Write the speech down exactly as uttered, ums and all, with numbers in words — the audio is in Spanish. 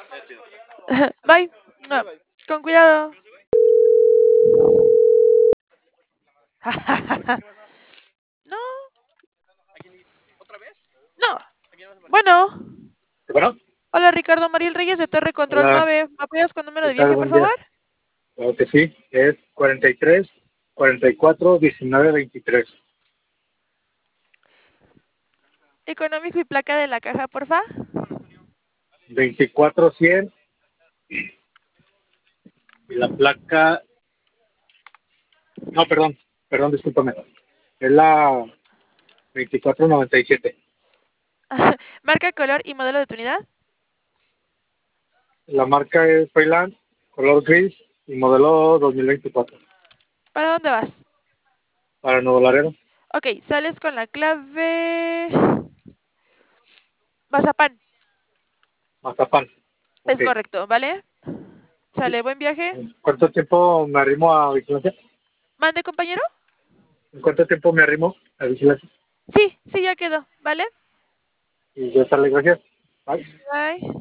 Bye. No, con cuidado. No, no. Bueno. Bueno, Hola, Ricardo Mariel Reyes de Torre Control hola, nueve. ¿Me apoyas con número ¿qué de tal? viaje, por Buen favor? día. Claro que sí, es cuarenta y tres, cuarenta y cuatro, diecinueve, veintitrés. Económico y placa de la caja, porfa. veinticuatro cien y la placa, no, perdón, perdón, discúlpame. Es la veinticuatro noventa y siete. Marca, color y modelo de tu unidad. La marca es Freiland, color gris y modelo dos mil veinticuatro. ¿Para dónde vas? Para Nuevo Laredo, Ok, sales con la clave... Mazapán. Mazapán. Es Ok. correcto, ¿vale? Sale, buen viaje. ¿En cuánto tiempo me arrimo a vigilancia? ¿Mande, compañero? ¿En cuánto tiempo me arrimo a vigilancia? Sí, sí, ya quedó, ¿vale? Y ya sale, gracias. Bye. Bye.